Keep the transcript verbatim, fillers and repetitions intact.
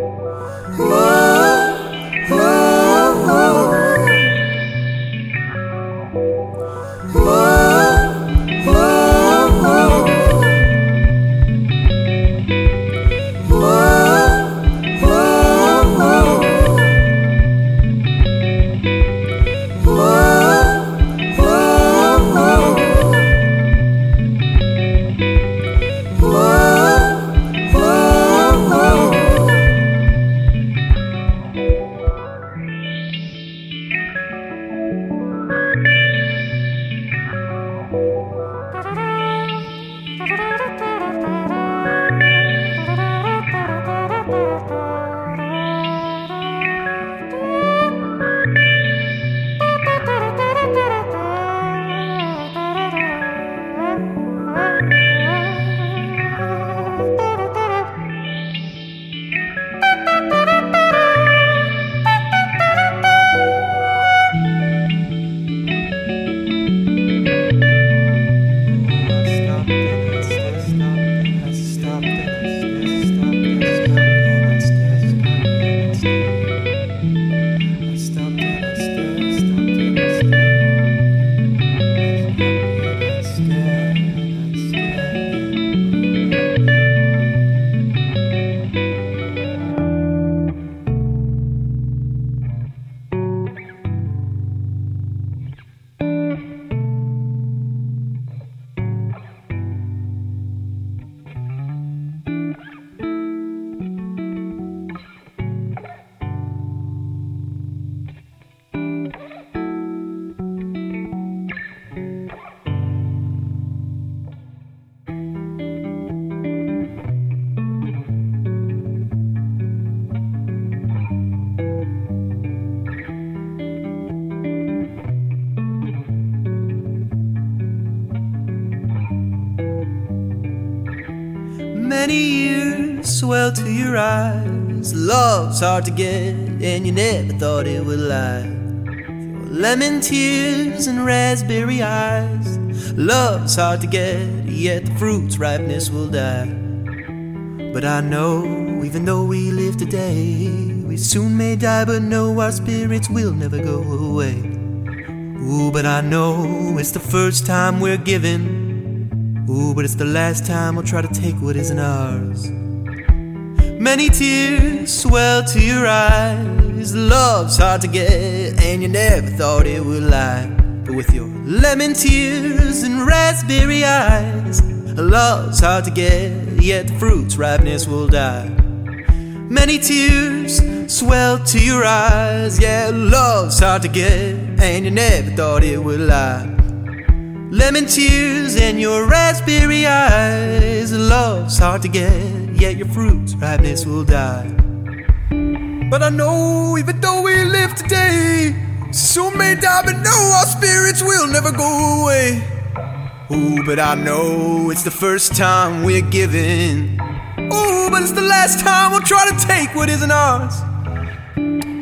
Many years swell to your eyes. Love's hard to get, and you never thought it would lie. Lemon tears and raspberry eyes. Love's hard to get, yet the fruit's ripeness will die. But I know, even though we live today, we soon may die, but know our spirits will never go away. Ooh, but I know it's the first time we're giving. Ooh, but it's the last time we'll try to take what isn't ours. Many tears swell to your eyes. Love's hard to get, and you never thought it would lie. But with your lemon tears and raspberry eyes, love's hard to get, yet the fruit's ripeness will die. Many tears swell to your eyes. Yeah, love's hard to get, and you never thought it would lie. Lemon tears and your raspberry eyes. Love's hard to get, yet your fruit's ripeness will die. But I know, even though we live today, soon may die, but know our spirits will never go away. Ooh, but I know it's the first time we're giving. Ooh, but it's the last time we'll try to take what isn't ours.